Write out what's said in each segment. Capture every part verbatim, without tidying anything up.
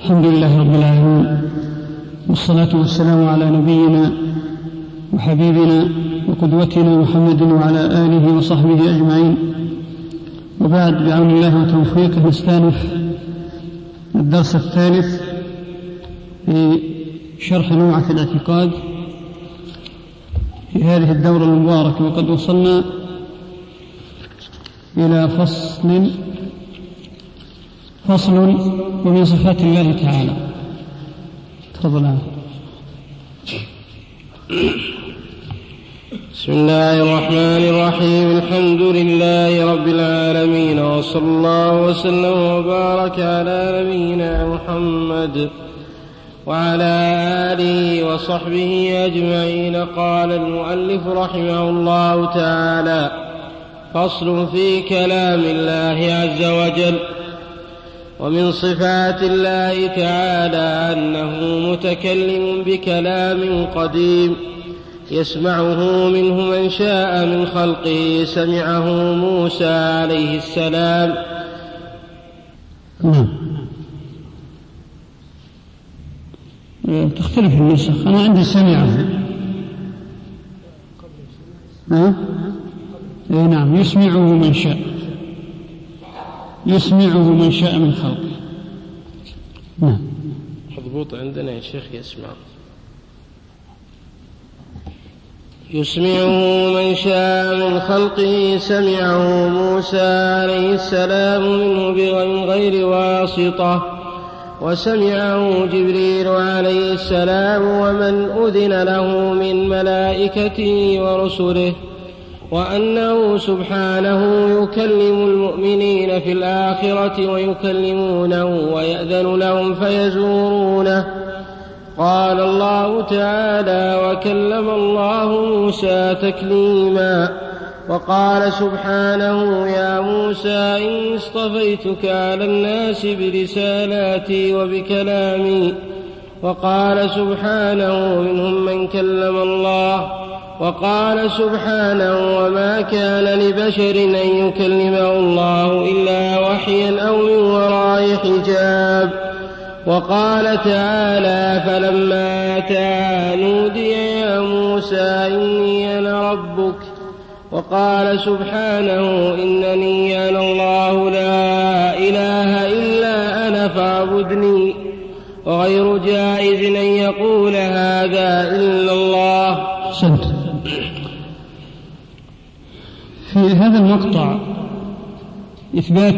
الحمد لله رب العالمين، والصلاة والسلام على نبينا وحبيبنا وقدوتنا محمد وعلى آله وصحبه أجمعين. وبعد، بعون الله وتوفيقه نستأنف الدرس الثالث في شرح لمعة الاعتقاد في هذه الدورة المباركة، وقد وصلنا إلى فصل فصل ومن صفات الله تعالى. تفضل. بسم الله الرحمن الرحيم. الحمد لله رب العالمين، وصلى الله وسلم وبارك على نبينا محمد وعلى آله وصحبه أجمعين. قال المؤلف رحمه الله تعالى: فصل في كلام الله عز وجل. ومن صفات الله تعالى أنه متكلم بكلام قديم يسمعه منه من شاء من خلقه. سمعه موسى عليه السلام. تختلف النسخ، أنا عندي سمعه. ها؟ إيه نعم، يسمعه من شاء، يسمعه من شاء من خلقه. نعم، مضبوط عندنا يا شيخ. يسمع يسمعه من شاء من خلقه. سمعه موسى عليه السلام منه من غير واسطة، وسمعه جبريل عليه السلام ومن أذن له من ملائكته ورسله. وأنه سبحانه يكلم المؤمنين في الآخرة ويكلمونه ويأذن لهم فيزورونه. قال الله تعالى: وكلم الله موسى تكليما. وقال سبحانه: يا موسى إني اصطفيتك على الناس برسالاتي وبكلامي. وقال سبحانه: منهم من كلم الله. وقال سبحانه: وما كان لبشر أن يكلمه الله إلا وحيا أو من وراء حجاب. وقال تعالى: فلما أتاها نودي يا موسى إني أنا ربك. وقال سبحانه: إنني أنا الله لا إله إلا أنا فاعبدني. وغير جائز أن يقول هذا إلا الله. سنت. في هذا المقطع إثبات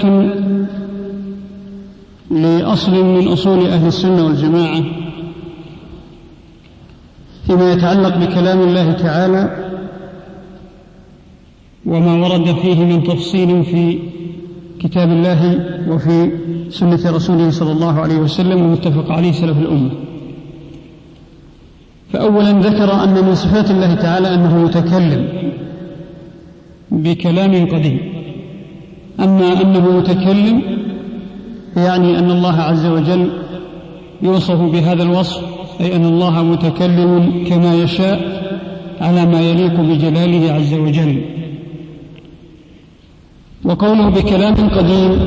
لأصل من أصول أهل السنة والجماعة فيما يتعلق بكلام الله تعالى وما ورد فيه من تفصيل في كتاب الله وفي سنة رسوله صلى الله عليه وسلم ومتفق عليه سلف الأمة. فأولا ذكر أن من صفات الله تعالى أنه متكلم بكلام قديم. أما أنه متكلم يعني أن الله عز وجل يوصف بهذا الوصف، أي أن الله متكلم كما يشاء على ما يليق بجلاله عز وجل. وقوله بكلام قديم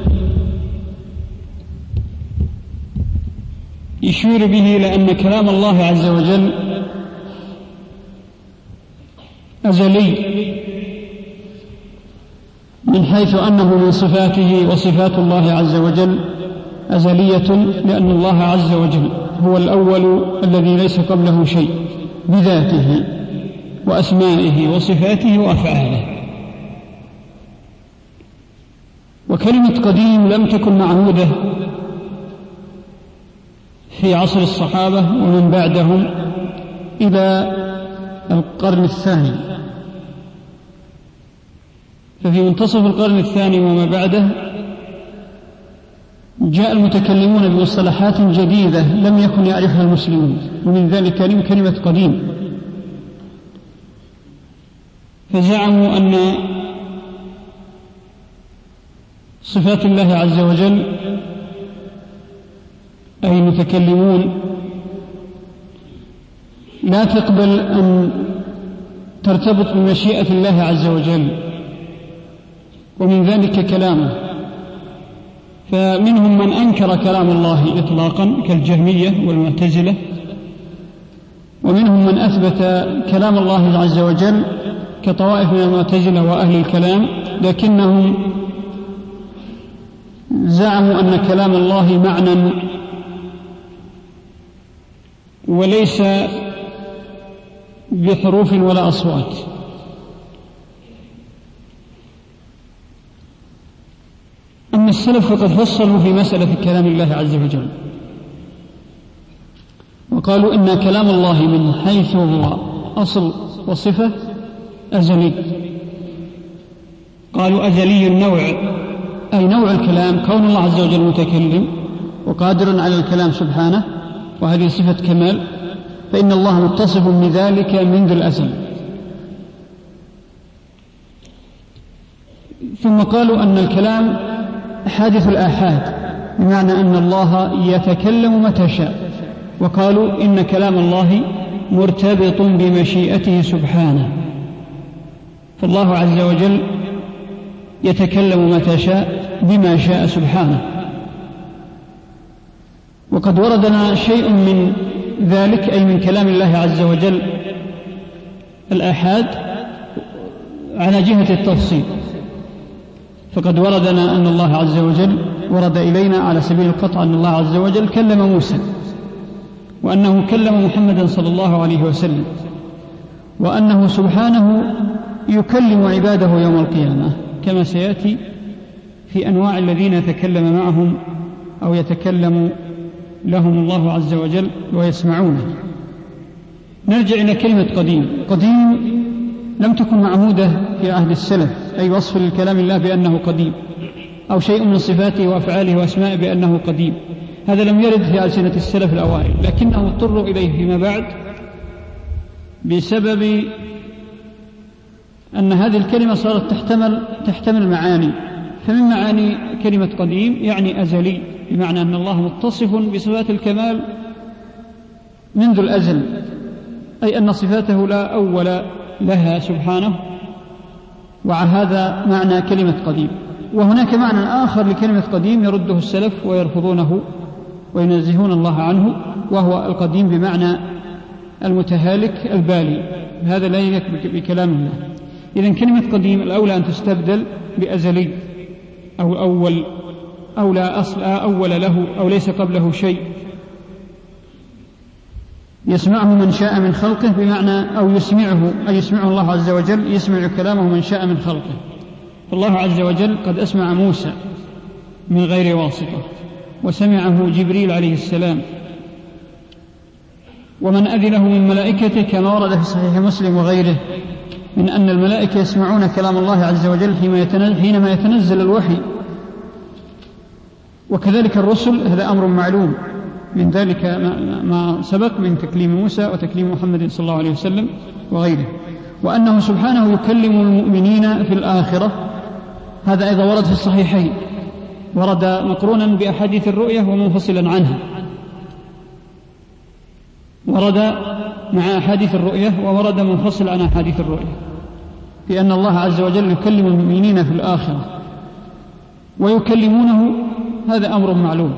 يشير به إلى أن كلام الله عز وجل أزلي، من حيث أنه من صفاته، وصفات الله عز وجل أزلية، لأن الله عز وجل هو الأول الذي ليس قبله شيء بذاته وأسمائه وصفاته وأفعاله. وكلمة قديم لم تكن معهودة في عصر الصحابة ومن بعدهم إلى القرن الثاني. ففي منتصف القرن الثاني وما بعده جاء المتكلمون بمصطلحات جديدة لم يكن يعرفها المسلمون، ومن ذلك كلمة قديم. فزعموا أن صفات الله عز وجل أي المتكلمون لا تقبل أن ترتبط بمشيئة الله عز وجل، ومن ذلك كلامه. فمنهم من أنكر كلام الله إطلاقا كالجهمية والمعتزلة، ومنهم من أثبت كلام الله عز وجل كطوائف من المعتزلة وأهل الكلام، لكنهم زعموا أن كلام الله معنى وليس بحروف ولا أصوات. أما السلف فقد فصلوا في مسألة كلام الله عز وجل، وقالوا إن كلام الله من حيث هو أصل وصفة أزلي. قالوا أزلي النوع، أي نوع الكلام، كون الله عز وجل متكلم وقادر على الكلام سبحانه، وهذه صفة كمال، فإن الله متصف بذلك منذ الأزل. ثم قالوا أن الكلام حادث الآحاد، بمعنى أن الله يتكلم متى شاء، وقالوا إن كلام الله مرتبط بمشيئته سبحانه، فالله عز وجل يتكلم متى شاء بما شاء سبحانه. وقد وردنا شيء من ذلك، أي من كلام الله عز وجل الآحاد على جهة التفصيل، فقد وردنا أن الله عز وجل ورد إلينا على سبيل القطع أن الله عز وجل كلم موسى، وأنه كلم محمدا صلى الله عليه وسلم، وأنه سبحانه يكلم عباده يوم القيامة، كما سيأتي في أنواع الذين يتكلم معهم أو يتكلم لهم الله عز وجل ويسمعونه. نرجع إلى كلمة قديم. قديم لم تكن معمودة في عهد السلف، أي وصف للكلام الله بأنه قديم، أو شيء من صفاته وأفعاله وأسمائه بأنه قديم، هذا لم يرد في ألسنة السلف الأوائل، لكنهم اضطروا إليه فيما بعد بسبب أن هذه الكلمة صارت تحتمل, تحتمل معاني. فمن معاني كلمة قديم يعني أزلي، بمعنى أن الله متصف بصفات الكمال منذ الأزل، أي أن صفاته لا أول لها سبحانه، وهذا معنى كلمة قديم. وهناك معنى آخر لكلمة قديم يرده السلف ويرفضونه وينزهون الله عنه، وهو القديم بمعنى المتهالك البالي، هذا لا يليق بكلام الله. إذن كلمة قديم الأولى أن تستبدل بأزلي أو أول، أو لا أصل أول له، أو ليس قبله شيء. يسمعه من شاء من خلقه، بمعنى أو يسمعه، أي يسمعه الله عز وجل، يسمع كلامه من شاء من خلقه. فالله عز وجل قد أسمع موسى من غير واسطة، وسمعه جبريل عليه السلام، ومن أذنه من ملائكته، كما ورد في صحيح مسلم وغيره من أن الملائكة يسمعون كلام الله عز وجل حينما يتنزل الوحي. وكذلك الرسل، هذا أمر معلوم، من ذلك ما سبق من تكليم موسى وتكليم محمد صلى الله عليه وسلم وغيره. وأنه سبحانه يكلم المؤمنين في الآخرة، هذا أيضا ورد في الصحيحين، ورد مقرونا بأحاديث الرؤية ومنفصلا عنها، ورد مع أحاديث الرؤية وورد منفصل عن أحاديث الرؤية، بأن الله عز وجل يكلم المؤمنين في الآخرة ويكلمونه، هذا أمر معلوم.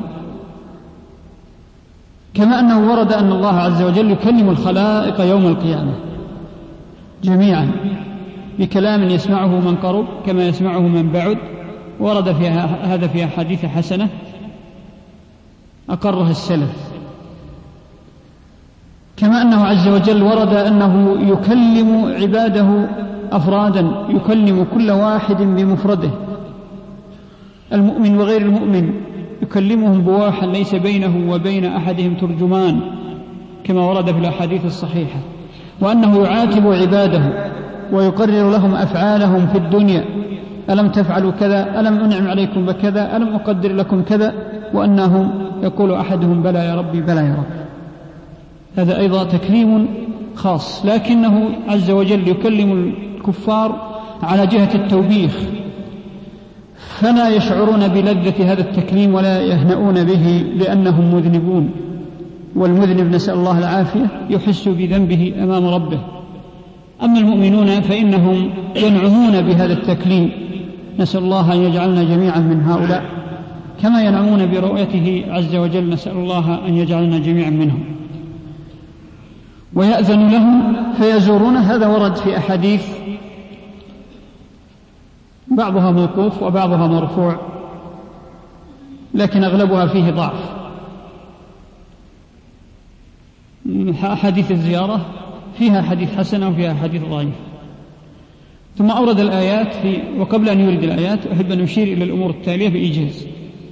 كما أنه ورد أن الله عز وجل يكلم الخلائق يوم القيامة جميعا بكلام يسمعه من قرب كما يسمعه من بعد، ورد في هذا في أحاديث حسنة أقرها السلف. كما أنه عز وجل ورد أنه يكلم عباده أفرادا، يكلم كل واحد بمفرده، المؤمن وغير المؤمن يكلمهم بواحا ليس بينه وبين أحدهم ترجمان، كما ورد في الأحاديث الصحيحة. وأنه يعاتب عباده ويقرر لهم أفعالهم في الدنيا، ألم تفعلوا كذا، ألم أنعم عليكم بكذا، ألم أقدر لكم كذا، وأنهم يقول أحدهم بلى يا ربي بلى يا رب. هذا أيضا تكليم خاص، لكنه عز وجل يكلم الكفار على جهة التوبيخ، فلا يشعرون بلذة هذا التكليم ولا يهنؤون به لأنهم مذنبون، والمذنب نسأل الله العافية يحس بذنبه أمام ربه. أما المؤمنون فإنهم ينعمون بهذا التكليم، نسأل الله أن يجعلنا جميعا من هؤلاء. كما ينعمون برؤيته عز وجل، نسأل الله أن يجعلنا جميعا منهم. ويأذن لهم فيزورون، هذا ورد في أحاديث بعضها موقوف وبعضها مرفوع، لكن أغلبها فيه ضعف. أحاديث الزيارة فيها حديث حسنة وفيها حديث ضعيف. ثم أورد الآيات في وقبل أن يورد الآيات أحب أن أشير إلى الأمور التالية بإيجاز.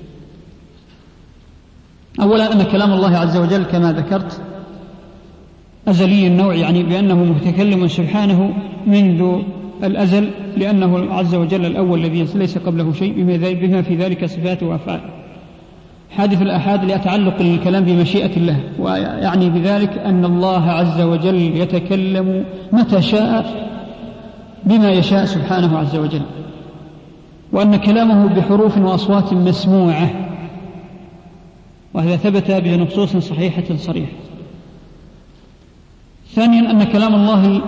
أولا أن كلام الله عز وجل كما ذكرت أزلي النوع، يعني بأنه متكلم سبحانه منذ الأزل، لأنه عز وجل الأول الذي ليس قبله شيء، بما في ذلك صفات وأفعال. حادث الآحاد ليتعلق الكلام بمشيئة الله، ويعني بذلك أن الله عز وجل يتكلم متى شاء بما يشاء سبحانه عز وجل، وأن كلامه بحروف وأصوات مسموعة، وهذا ثبت بنصوص صحيحة صريحة. ثانيا أن كلام الله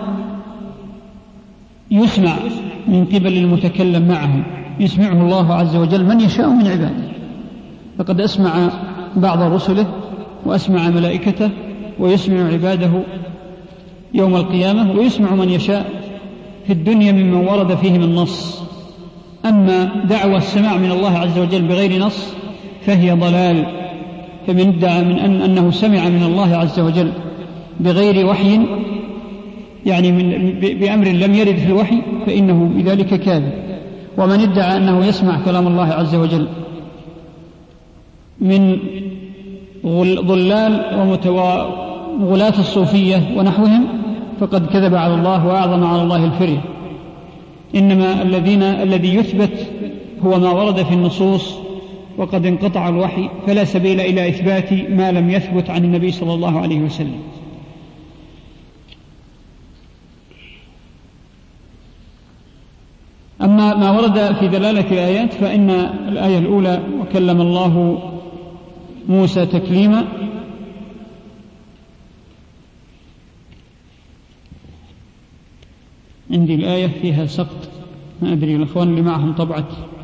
يسمع من قبل المتكلم معه، يسمعه الله عز وجل من يشاء من عباده، فقد أسمع بعض رسله وأسمع ملائكته، ويسمع عباده يوم القيامة، ويسمع من يشاء في الدنيا ممن ورد فيهم النص. أما دعوى السماع من الله عز وجل بغير نص فهي ضلال، فمن ادعى من أن أنه سمع من الله عز وجل بغير وحي، يعني من بأمر لم يرد في الوحي، فإنه بذلك كاذب. ومن ادعى أنه يسمع كلام الله عز وجل من ضلال وغلاة الصوفية ونحوهم فقد كذب على الله وأعظم على الله الفرية. إنما الذين الذي يثبت هو ما ورد في النصوص، وقد انقطع الوحي، فلا سبيل إلى إثبات ما لم يثبت عن النبي صلى الله عليه وسلم. أما ما ورد في دلالة الآيات فإن الآية الأولى وكلم الله موسى تكليما، عندي الآية فيها سقط، ما أدري الأخوان اللي معهم طبعة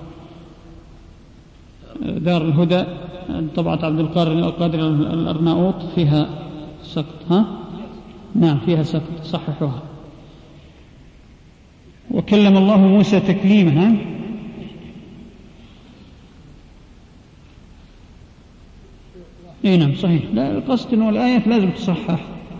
دار الهدى، طبعة عبد القادر الأرناؤوط، فيها سقط. ها؟ نعم فيها سقط، صححوها. وكلم الله موسى تكليما. ها؟ اي نعم صحيح، لا القصد انه الآية لازم تصحح.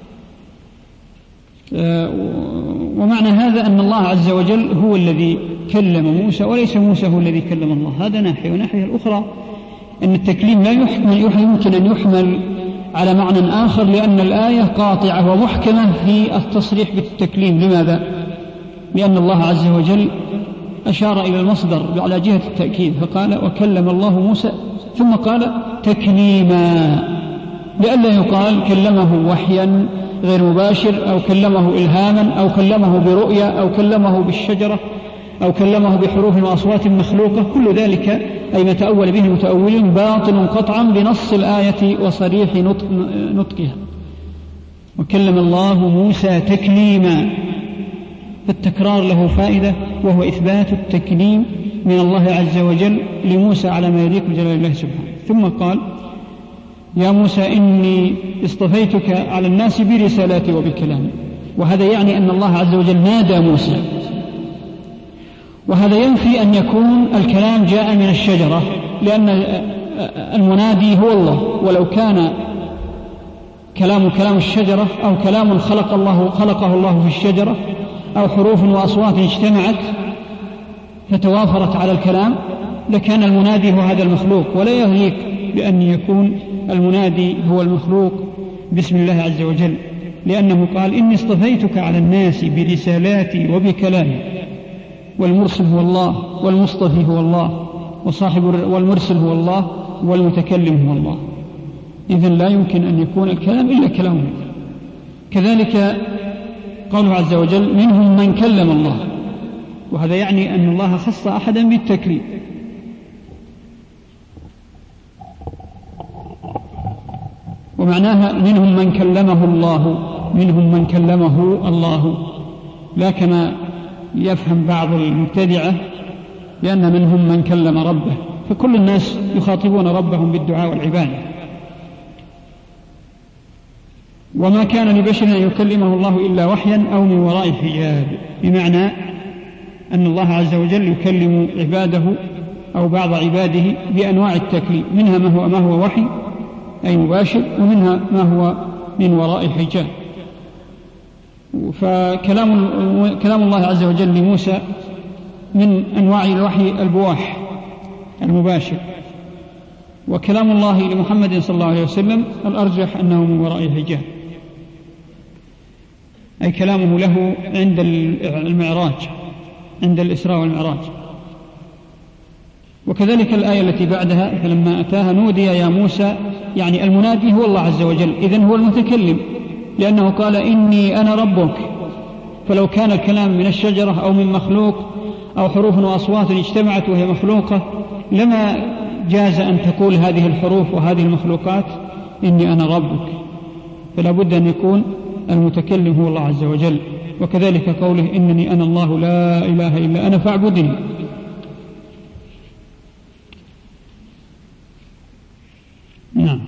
آه ومعنى هذا أن الله عز وجل هو الذي كلم موسى وليس موسى هو الذي كلم الله، هذا ناحية. وناحية الأخرى أن التكليم لا يحمل يمكن أن يحمل على معنى آخر، لأن الآية قاطعة ومحكمة في التصريح بالتكليم. لماذا؟ لأن الله عز وجل أشار إلى المصدر على جهة التأكيد، فقال وكلم الله موسى، ثم قال تكليما، لئلا يقال كلمه وحيا غير مباشر، أو كلمه إلهاما، أو كلمه برؤيا، أو كلمه بالشجرة، أو كلمه بحروف وأصوات مخلوقة. كل ذلك أي ما تأول به المتأولين باطل قطعا بنص الآية وصريح نطق نطقها. وكلم الله موسى تكليما، فالتكرار له فائدة، وهو إثبات التكليم من الله عز وجل لموسى على ما يليق بجلال الله سبحانه. ثم قال يا موسى إني اصطفيتك على الناس برسالاتي وبكلامي، وهذا يعني أن الله عز وجل نادى موسى، وهذا ينفي أن يكون الكلام جاء من الشجرة، لأن المنادي هو الله، ولو كان كلام كلام الشجرة أو كلام خلق الله خلقه الله في الشجرة، أو حروف وأصوات اجتمعت فتوافرت على الكلام، لكان المنادي هو هذا المخلوق، ولا يليق بأن يكون المنادي هو المخلوق باسم الله عز وجل، لأنه قال إني اصطفيتك على الناس برسالاتي وبكلامي، والمرسل هو الله، والمصطفي هو الله، وصاحب والمرسل هو الله، والمتكلم هو الله. إذن لا يمكن أن يكون الكلام إلا كلامه. كذلك قوله عز وجل منهم من كلم الله، وهذا يعني أن الله خص أحدا بالتكليم. ومعناها منهم من كلمه الله، منهم من كلمه الله، لا كما يفهم بعض المبتدعة لأن منهم من كلم ربه، فكل الناس يخاطبون ربهم بالدعاء والعبادة. وما كان لبشر أن يكلمه الله إلا وحيا أو من وراء حجاب، بمعنى أن الله عز وجل يكلم عباده أو بعض عباده بأنواع التكليم، منها ما هو, ما هو وحي أي مباشر، ومنها ما هو من وراء حجاب. فكلام كلام الله عز وجل لموسى من أنواع الوحي البواح المباشر، وكلام الله لمحمد صلى الله عليه وسلم الأرجح أنه من وراء حجاب، أي كلامه له عند المعراج، عند الإسراء والمعراج. وكذلك الآية التي بعدها فلما أتاها نودي يا موسى، يعني المنادي هو الله عز وجل، إذن هو المتكلم، لأنه قال إني أنا ربك. فلو كان الكلام من الشجرة أو من مخلوق أو حروف وأصوات اجتمعت وهي مخلوقة لما جاز أن تقول هذه الحروف وهذه المخلوقات إني أنا ربك، فلا بد أن يكون المتكلم هو الله عز وجل. وكذلك قوله إنني أنا الله لا إله إلا أنا فاعبدني. نعم.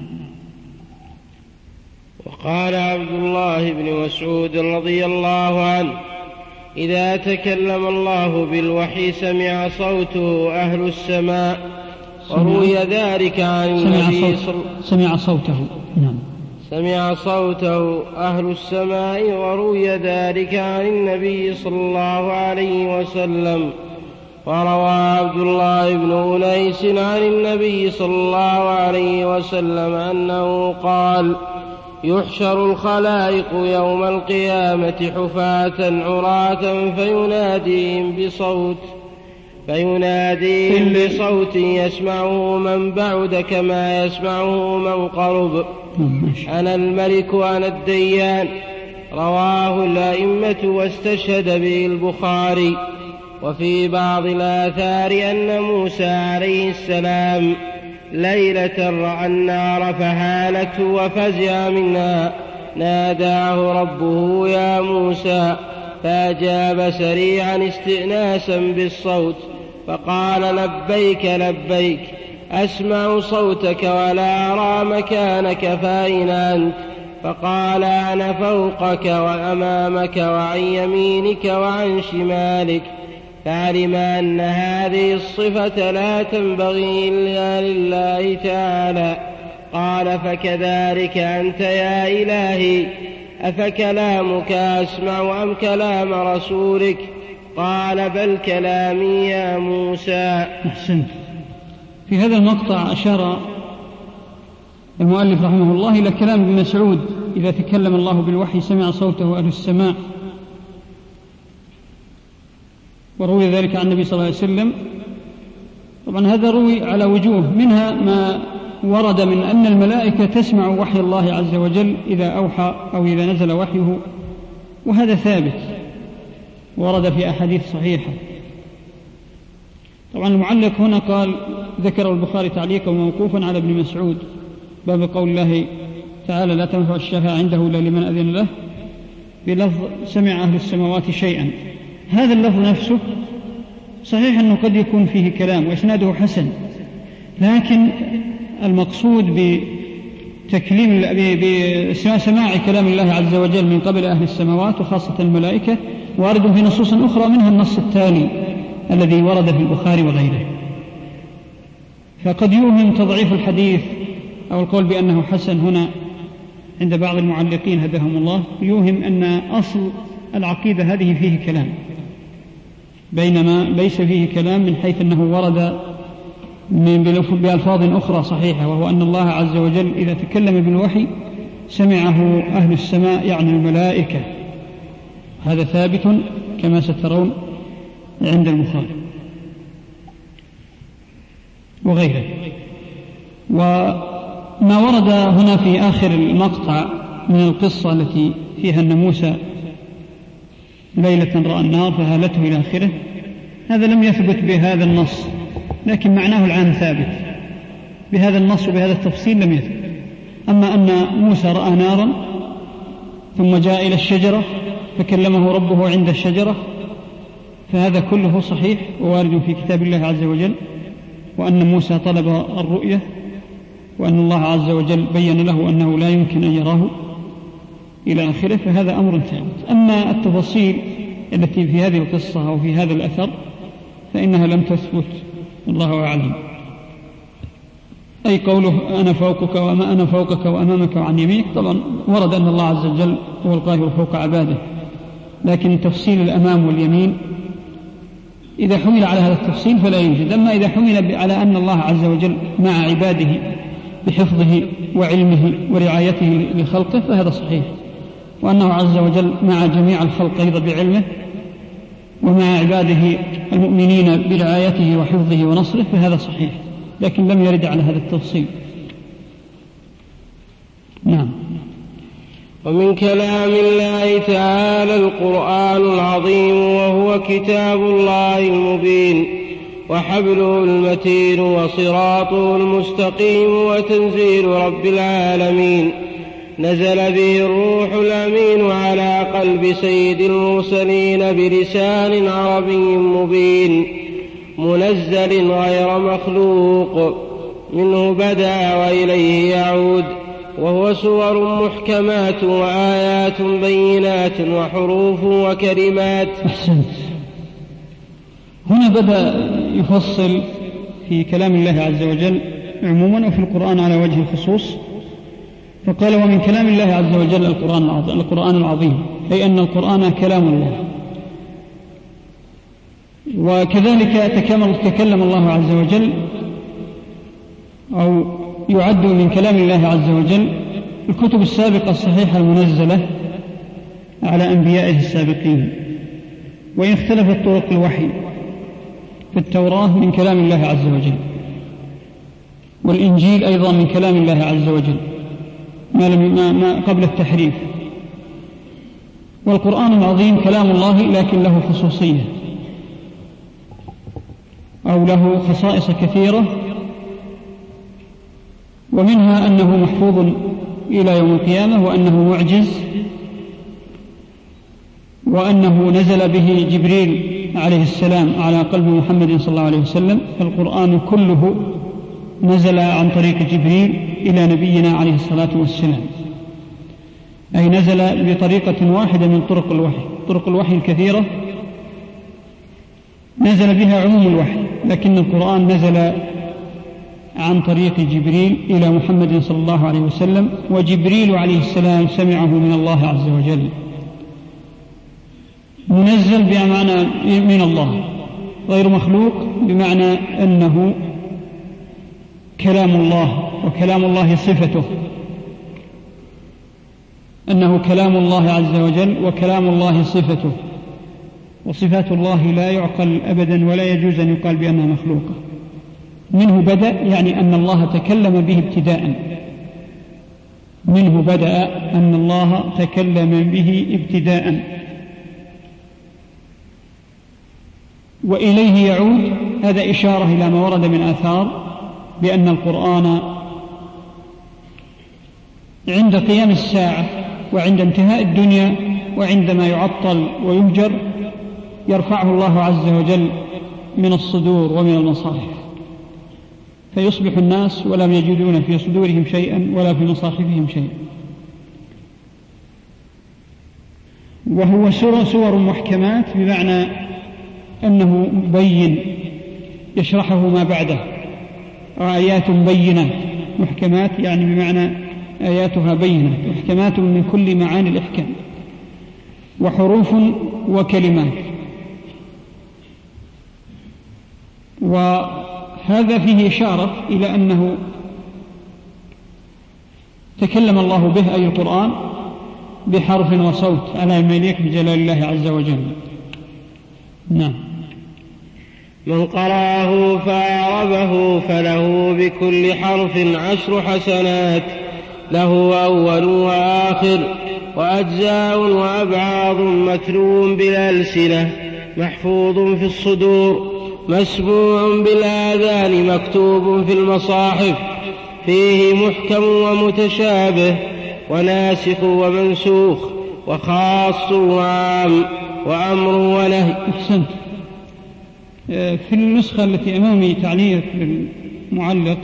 وقال عبد الله بن مسعود رضي الله عنه إذا تكلم الله بالوحي سمع صوته أهل السماء، وروي ذلك عن النبي صل... سمع صوته نعم سمع صوته أهل السماء، وروي ذلك عن النبي صلى الله عليه وسلم. وروى عبد الله بن أنيس عن النبي صلى الله عليه وسلم أنه قال يحشر الخلائق يوم القيامة حفاة عراة فيناديهم بصوت فيناديهم بصوت يسمعه من بعد كما يسمعه من قرب، أنا الملك أنا الديان. رواه الأئمة واستشهد به البخاري. وفي بعض الآثار أن موسى عليه السلام ليلة رأى النار فهالته وفزع منها، ناداه ربه يا موسى، فأجاب سريعا استئناسا بالصوت فقال لبيك لبيك، أسمع صوتك ولا أرى مكانك فأين أنت؟ فقال أنا فوقك وأمامك وعن يمينك وعن شمالك. فعلم أن هذه الصفة لا تنبغي إلا لله تعالى. قال فكذلك أنت يا إلهي، أفكلامك أسمع أم كلام رسولك؟ قال بل كلامي يا موسى. أحسنت. في هذا المقطع أشار المؤلف رحمه الله إلى كلام ابن مسعود إذا تكلم الله بالوحي سمع صوته أهل السماء، وروي ذلك عن النبي صلى الله عليه وسلم. طبعا هذا روي على وجوه، منها ما ورد من أن الملائكة تسمع وحي الله عز وجل إذا أوحى أو إذا نزل وحيه، وهذا ثابت ورد في أحاديث صحيحة. طبعا المعلق هنا قال ذكر البخاري تعليقا موقوفا على ابن مسعود باب قول الله تعالى لا تنفع الشفاعة عنده إلا لمن أذن له، بلفظ سمع أهل السماوات شيئا. هذا اللفظ نفسه صحيح أنه قد يكون فيه كلام وإسناده حسن، لكن المقصود بتكليم بسماع كلام الله عز وجل من قبل أهل السماوات وخاصة الملائكة وارد في نصوص أخرى، منها النص التالي الذي ورد في البخاري وغيره. فقد يوهم تضعيف الحديث أو القول بأنه حسن هنا عند بعض المعلقين هداهم الله، يوهم أن أصل العقيدة هذه فيه كلام، بينما ليس فيه كلام من حيث أنه ورد بألفاظ أخرى صحيحة، وهو أن الله عز وجل إذا تكلم بالوحي سمعه أهل السماء يعني الملائكة. هذا ثابت كما سترون عند البخاري وغيره. وما ورد هنا في آخر المقطع من القصة التي فيها أن موسى ليلة رأى النار فهالته إلى آخره، هذا لم يثبت بهذا النص، لكن معناه العام ثابت. بهذا النص وبهذا التفصيل لم يثبت. أما أن موسى رأى نارا ثم جاء إلى الشجرة فكلمه ربه عند الشجرة، فهذا كله صحيح ووارد في كتاب الله عز وجل، وأن موسى طلب الرؤية وأن الله عز وجل بين له أنه لا يمكن أن يراه إلى آخره، فهذا أمر ثابت. أما التفاصيل التي في هذه القصة أو في هذا الأثر فإنها لم تثبت، الله أعلم. أي قوله أنا فوقك وما أنا فوقك وأمامك وعن يمينك، طبعا ورد أن الله عز وجل هو القاهر فوق عباده، لكن تفصيل الأمام واليمين إذا حمل على هذا التفصيل فلا يوجد. أما إذا حمل على أن الله عز وجل مع عباده بحفظه وعلمه ورعايته لخلقه فهذا صحيح، وأنه عز وجل مع جميع الخلق أيضا بعلمه ومع عباده المؤمنين برعايته وحفظه ونصره فهذا صحيح، لكن لم يرد على هذا التفصيل. نعم. ومن كلام الله تعالى القرآن العظيم، وهو كتاب الله المبين وحبله المتين وصراطه المستقيم وتنزيل رب العالمين، نزل به الروح الأمين على قلب سيد المرسلين بلسان عربي مبين منزل غير مخلوق، منه بدأ وإليه يعود، وهو سور محكمات وآيات بينات وحروف وكلمات. أحسنت. هنا بدأ يفصل في كلام الله عز وجل عموما وفي القرآن على وجه الخصوص، فقال ومن كلام الله عز وجل القرآن العظيم, القرآن العظيم أي أن القرآن كلام الله، وكذلك تكلم الله عز وجل أو يعد من كلام الله عز وجل الكتب السابقة الصحيحة المنزلة على أنبيائه السابقين، وإن اختلفت طرق الوحي في التوراة من كلام الله عز وجل، والإنجيل أيضا من كلام الله عز وجل ما, لم ما, ما قبل التحريف، والقرآن العظيم كلام الله لكن له خصوصية أو له خصائص كثيرة، ومنها أنه محفوظ إلى يوم القيامة، وأنه معجز، وأنه نزل به جبريل عليه السلام على قلب محمد صلى الله عليه وسلم، فالقرآن كله نزل عن طريق جبريل إلى نبينا عليه الصلاة والسلام، أي نزل بطريقة واحدة من طرق الوحي. طرق الوحي الكثيرة نزل بها عموم الوحي، لكن القرآن نزل عن طريق جبريل إلى محمد صلى الله عليه وسلم، وجبريل عليه السلام سمعه من الله عز وجل، منزل بمعنى من الله غير مخلوق، بمعنى أنه كلام الله، وكلام الله صفته، أنه كلام الله عز وجل وكلام الله صفته، وصفات الله لا يعقل أبدا ولا يجوز أن يقال بأنها مخلوقة. منه بدأ يعني أن الله تكلم به ابتداء، منه بدأ أن الله تكلم به ابتداء، وإليه يعود. هذا إشارة إلى ما ورد من آثار بأن القرآن عند قيام الساعة وعند انتهاء الدنيا وعندما يعطل ويهجر يرفعه الله عز وجل من الصدور ومن المصاحف، فيصبح الناس ولم يجدون في صدورهم شيئا ولا في مصاحفهم شيئا. وهو سور, سور محكمات بمعنى أنه بين يشرحه ما بعده، وآيات بينات. محكمات يعني بمعنى آياتها بينات، محكمات من كل معاني الإحكام، وحروف وكلمات. وهذا فيه إشارة إلى أنه تكلم الله به أي القرآن بحرف وصوت على ما يليق بجلال الله عز وجل. نعم. من قرأه فأعربه فله بكل حرف عشر حسنات، له أول وآخر وأجزاء وأبعاض، متلو بالألسنة، محفوظ في الصدور، مسموع بالآذان، مكتوب في المصاحف، فيه محكم ومتشابه، وناسخ ومنسوخ، وخاص وعام، وأمر ونهي. أحسنت. في النسخة التي أمامي تعليق للمعلق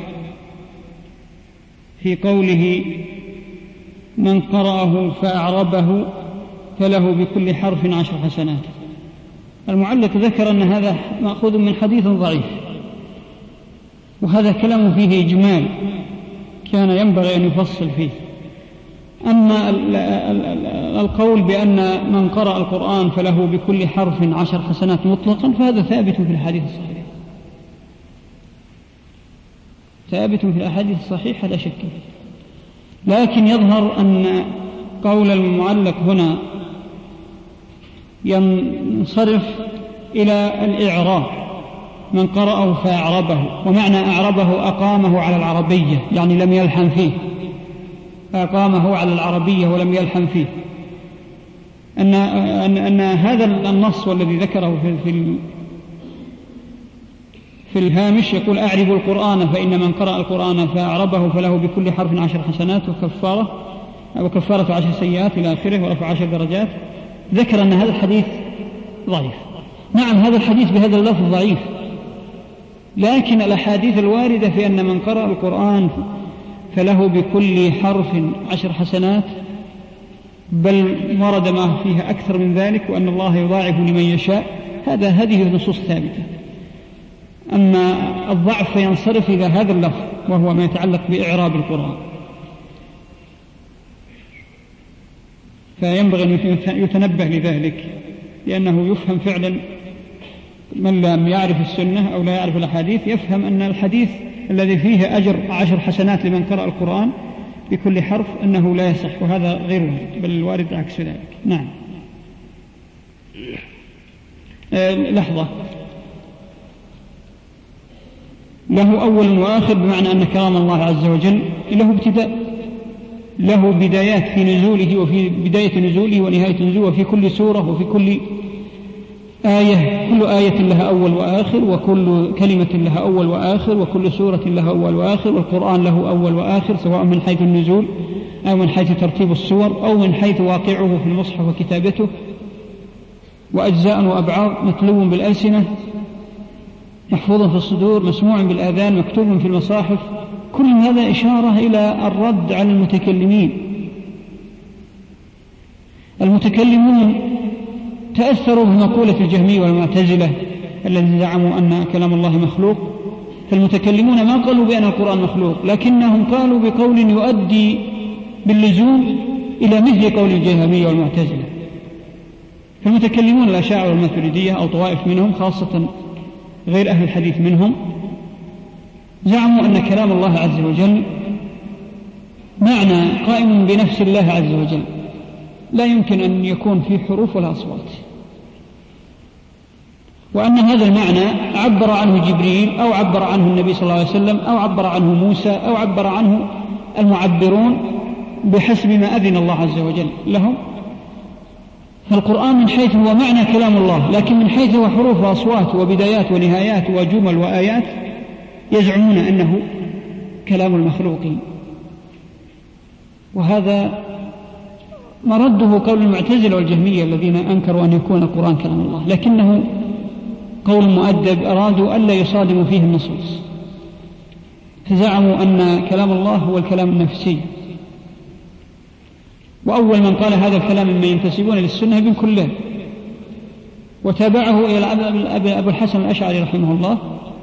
في قوله من قرأه فأعربه فله بكل حرف عشر حسنات. المعلق ذكر أن هذا مأخوذ من حديث ضعيف، وهذا كلام فيه إجمال كان ينبغي أن يفصل فيه. أما القول بأن من قرأ القرآن فله بكل حرف عشر حسنات مطلقا فهذا ثابت في الحديث الصحيح، ثابت في الأحاديث الصحيحة لا شك فيه. لكن يظهر أن قول المعلق هنا ينصرف إلى الإعراب، من قرأه فأعربه، ومعنى أعربه أقامه على العربية، يعني لم يلحن فيه، أقامه على العربية ولم يلحن فيه. أن, أن, أن هذا النص والذي ذكره في, في, في الهامش يقول أعرب القرآن فإن من قرأ القرآن فأعربه فله بكل حرف عشر حسنات وكفارة وكفارة عشر سيئات إلى آخره ورفع عشر درجات. ذكر أن هذا الحديث ضعيف. نعم هذا الحديث بهذا اللفظ ضعيف، لكن الأحاديث الواردة في أن من قرأ القرآن فله بكل حرف عشر حسنات، بل ورد ما فيها أكثر من ذلك، وأن الله يضاعف لمن يشاء، هذا هذه نصوص ثابتة. أما الضعف فينصرف إلى هذا اللفظ وهو ما يتعلق بإعراب القرآن. فينبغي أن يتنبه لذلك، لأنه يفهم فعلا من لم يعرف السنة أو لا يعرف الأحاديث يفهم أن الحديث الذي فيه أجر عشر حسنات لمن قرأ القرآن بكل حرف أنه لا يصح، وهذا غير وارد، بل الوارد عكس ذلك. نعم. أه لحظة، له أول وآخر، بمعنى أن كلام الله عز وجل له ابتداء، له بدايات في نزوله وفي بداية نزوله ونهاية نزوله، وفي كل سورة وفي كل آية، كل آية لها أول وآخر، وكل كلمة لها أول وآخر، وكل سورة لها أول وآخر، والقرآن له أول وآخر، سواء من حيث النزول أو من حيث ترتيب السور أو من حيث واقعه في المصحف وكتابته، وأجزاء وأبعاد، متلو بالألسنة، محفوظ في الصدور، مسموع بالآذان، مكتوب في المصاحف. كل هذا إشارة إلى الرد على المتكلمين. المتكلمون تأثروا بمقولة الجهمية والمعتزلة الذين زعموا أن كلام الله مخلوق. فالمتكلمون ما قالوا بأن القرآن مخلوق، لكنهم قالوا بقول يؤدي باللزوم إلى مثل قول الجهمية والمعتزلة. فالمتكلمون الأشاعرة والماتريدية أو طوائف منهم، خاصة غير أهل الحديث منهم، زعموا أن كلام الله عز وجل معنى قائم بنفس الله عز وجل، لا يمكن أن يكون فيه حروف ولا أصوات، وأن هذا المعنى عبر عنه جبريل أو عبر عنه النبي صلى الله عليه وسلم أو عبر عنه موسى أو عبر عنه المعبرون بحسب ما أذن الله عز وجل لهم. فالقرآن من حيث هو معنى كلام الله، لكن من حيث هو حروف وأصوات وبدايات ونهايات وجمل وآيات يزعمون أنه كلام المخلوقين. وهذا مرده قول المعتزلة والجهمية الذين أنكروا أن يكون القرآن كلام الله، لكنه قول مؤدب، أرادوا ألا يصادموا فيه النصوص، فزعموا أن كلام الله هو الكلام النفسي. وأول من قال هذا الكلام ممن ينتسبون للسنة ابن كلاب، وتابعه إلى أبو الحسن الأشعري رحمه الله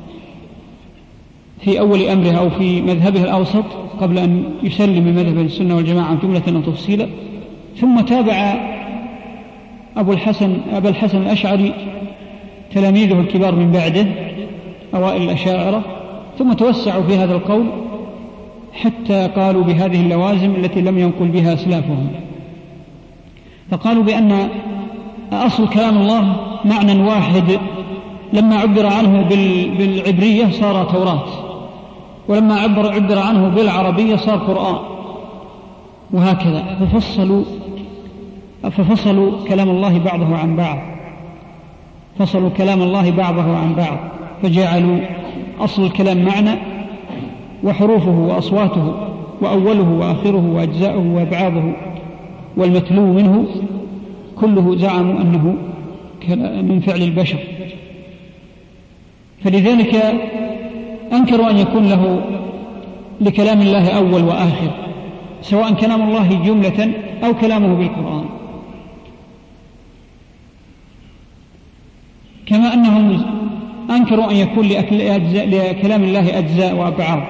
في أول أمره أو في مذهبه الأوسط قبل أن يسلم مذهب السنة والجماعة جملة وتفصيلا. ثم تابع أبو الحسن أبو الحسن الأشعري تلاميذه الكبار من بعده أوائل الأشاعرة، ثم توسعوا في هذا القول حتى قالوا بهذه اللوازم التي لم ينقل بها أسلافهم. فقالوا بأن أصل كلام الله معنى واحد، لما عبر عنه بالعبرية صار توراة، ولما عبر عبر عنه بالعربية صار قرآن، وهكذا. ففصلوا ففصلوا كلام الله بعضه عن بعض، فصلوا كلام الله بعضه عن بعض، فجعلوا أصل الكلام معنى، وحروفه وأصواته وأوله وآخره وأجزاؤه وأبعاضه والمتلو منه كله زعموا أنه من فعل البشر. فلذلك أنكروا أن يكون له لكلام الله أول وآخر، سواء كلام الله جملة أو كلامه بالقرآن. كما أنهم أنكروا أن يكون لكلام الله أجزاء وأبعاد،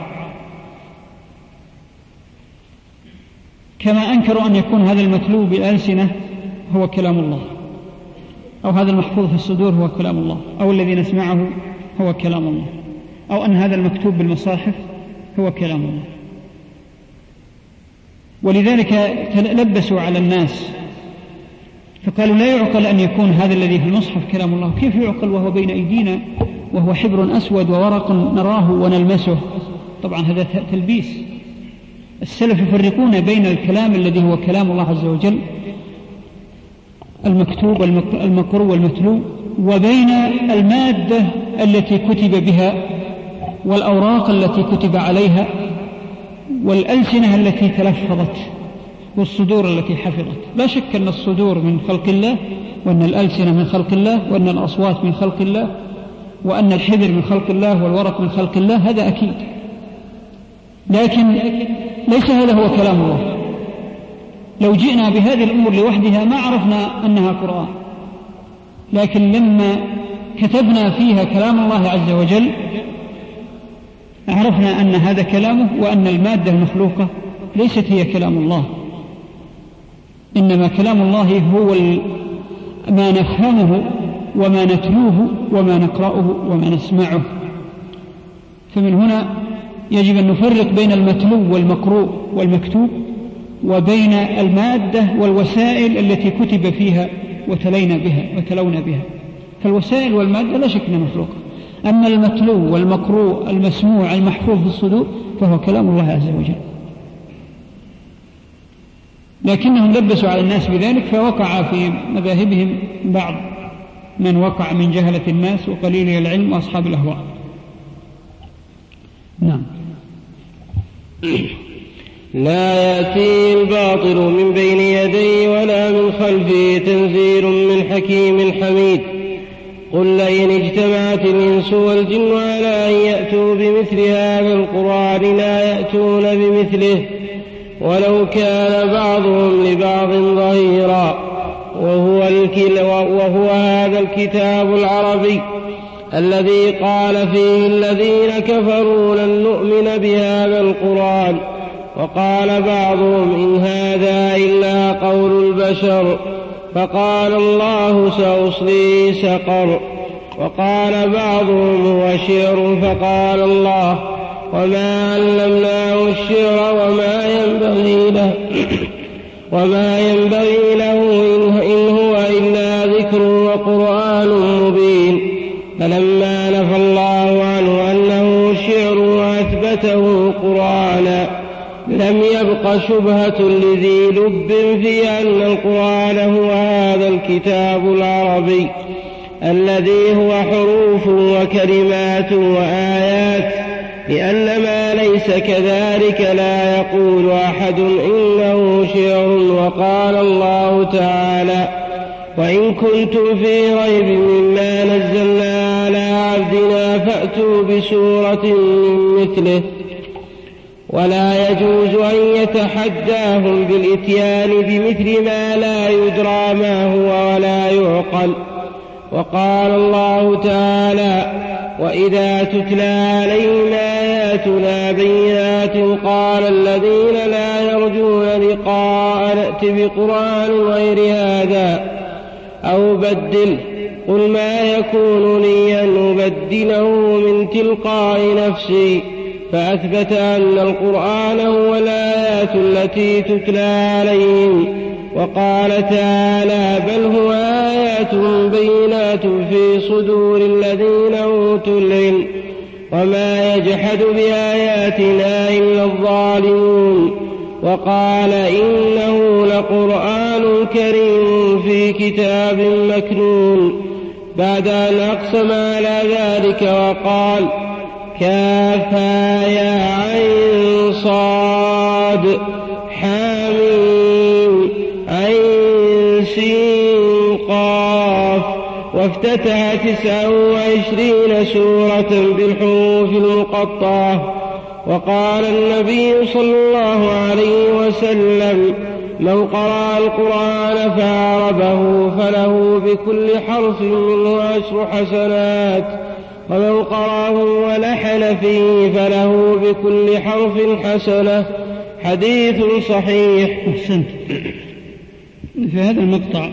كما أنكروا أن يكون هذا المتلو بالألسنة هو كلام الله، أو هذا المحفوظ في الصدور هو كلام الله، أو الذي نسمعه هو كلام الله، أو أن هذا المكتوب بالمصاحف هو كلام الله. ولذلك لبسوا على الناس فقالوا لا يعقل أن يكون هذا الذي في المصحف كلام الله، كيف يعقل وهو بين أيدينا وهو حبر أسود وورق نراه ونلمسه؟ طبعا هذا تلبيس. السلف يفرقون بين الكلام الذي هو كلام الله عز وجل المكتوب المقروء والمتلو، وبين المادة التي كتب بها والأوراق التي كتب عليها والألسنة التي تلفظت والصدور التي حفظت. لا شك أن الصدور من خلق الله، وأن الألسنة من خلق الله، وأن الأصوات من خلق الله، وأن الحبر من خلق الله والورق من خلق الله، هذا أكيد. لكن ليس هذا هو كلام الله. لو جئنا بهذه الأمور لوحدها ما عرفنا أنها قرآن، لكن لما كتبنا فيها كلام الله عز وجل عرفنا أن هذا كلامه، وأن المادة المخلوقة ليست هي كلام الله، إنما كلام الله هو ما نفهمه وما نتلوه وما نقرأه وما نسمعه. فمن هنا يجب أن نفرق بين المتلو والمقروء والمكتوب، وبين المادة والوسائل التي كتب فيها وتلينا بها وتلونا بها. فالوسائل والمادة لا شك أنها مخلوقة، أما المتلو والمقروء المسموع المحفوظ في الصدور فهو كلام الله عز وجل. لكنهم لبسوا على الناس بذلك، فوقع في مذاهبهم بعض من وقع من جهلة الناس وقليل العلم وأصحاب الأهواء. نعم. لا يأتي الباطل من بين يديه ولا من خلفه تنزيل من حكيم حميد. قل لئن اجتمعت الإنس والجن على أن يأتوا بمثل هذا القرآن لا يأتون بمثله ولو كان بعضهم لبعض ظهيرا. وهو, وهو هذا الكتاب العربي الذي قال فيه الذين كفروا لن نؤمن بهذا القرآن، وقال بعضهم إن هذا إلا قول البشر، فقال الله سأصليه سقر. وقال بعضهم هو شعر، فقال الله وما علمناه الشعر وما ينبغي له وما ينبغي له إن هو إلا ذكر وقرآن مبين. فلما نفى الله عنه أنه شعر وأثبته قرآنا لم يبق شبهة لذي لب في أن القرآن هو هذا الكتاب العربي الذي هو حروف وكلمات وآيات، لأن ما ليس كذلك لا يقول أحد إنه شعر. وقال الله تعالى وإن كنتم في ريب مما نزلنا على عبدنا فأتوا بسورة من مثله. ولا يجوز أن يتحداهم بالإتيان بمثل ما لا يدرى ما هو ولا يعقل. وقال الله تعالى وإذا تتلى عليهم آياتنا بينات قال الذين لا يرجون لقاء نأت بقرآن غير هذا أو بدل قل ما يكون لي أن أبدله من تلقاء نفسي. فأثبت أن القرآن هو الآيات التي تتلى عليهم. وقال تعالى بل هو آيات بينات في صدور الذين أوتوا العلم وما يجحد بآياتنا إلا الظالمون. وقال إنه لقرآن كريم في كتاب مكنون بعد أن أقسم على ذلك وقال كافها يا عين صاد حاميم عين سين قاف وافتتح تسعا وعشرين سورة بالحروف المقطعة. وقال النبي صلى الله عليه وسلم: من قرأ القرآن فعربه فله بكل حرف منه عشر حسنات، ومن قرأه ولحن فيه فله بكل حرف حسنة. حديث صحيح. أحسنت. في هذا المقطع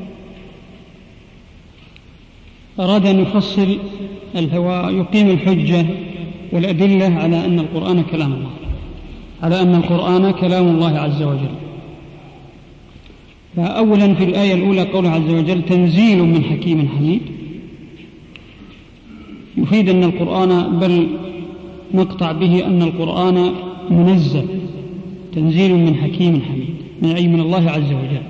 أراد أن يفصل الهواء، يقيم الحجة والأدلة على أن القرآن كلام الله، على أن القرآن كلام الله عز وجل. فأولا في الآية الأولى قوله عز وجل: تنزيل من حكيم حميد، يفيد أن القرآن، بل نقطع به أن القرآن منزل، تنزيل من حكيم حميد، من أي من الله عز وجل.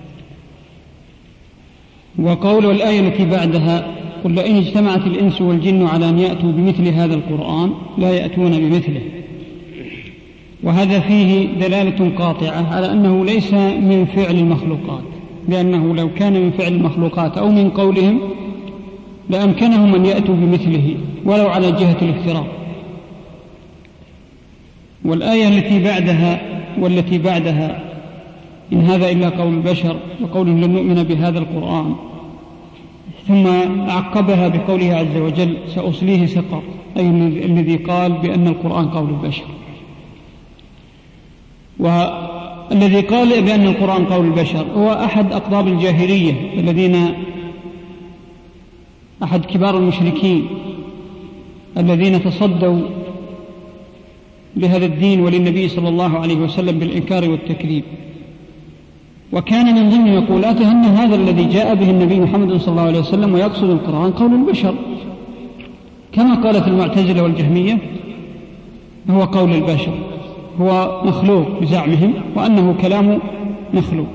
وقول الآية التي بعدها: قل لئن اجتمعت الإنس والجن على أن يأتوا بمثل هذا القرآن لا يأتون بمثله. وهذا فيه دلالة قاطعة على أنه ليس من فعل المخلوقات، لأنه لو كان من فعل المخلوقات أو من قولهم لأمكنهم أن يأتوا بمثله ولو على جهة الافتراء. والآية التي بعدها والتي بعدها: إن هذا إلا قول البشر وقولهم لن نؤمن بهذا القرآن، ثم عقبها بقوله عز وجل: سأصليه سقر، أي الذي قال بأن القرآن قول البشر. والذي قال بأن القرآن قول البشر هو أحد أقطاب الجاهلية الذين أحد كبار المشركين الذين تصدوا لهذا الدين وللنبي صلى الله عليه وسلم بالإنكار والتكذيب. وكان من ضمن مقولاته أن هذا الذي جاء به النبي محمد صلى الله عليه وسلم ويقصد القرآن قول البشر، كما قالت المعتزلة والجهمية هو قول البشر، هو مخلوق بزعمهم، وأنه كلام مخلوق.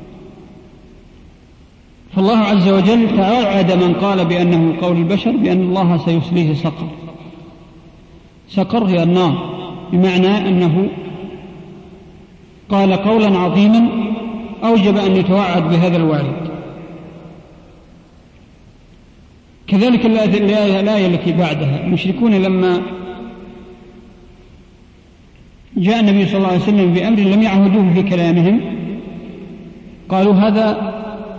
فالله عز وجل توعد من قال بأنه قول البشر بأن الله سيصليه سقر. سقر هي النار، بمعنى أنه قال قولا عظيما أوجب أن يتوعد بهذا الوعد. كذلك الآية التي بعدها: المشركون لما جاء النبي صلى الله عليه وسلم بأمر لم يعهدوه في كلامهم قالوا هذا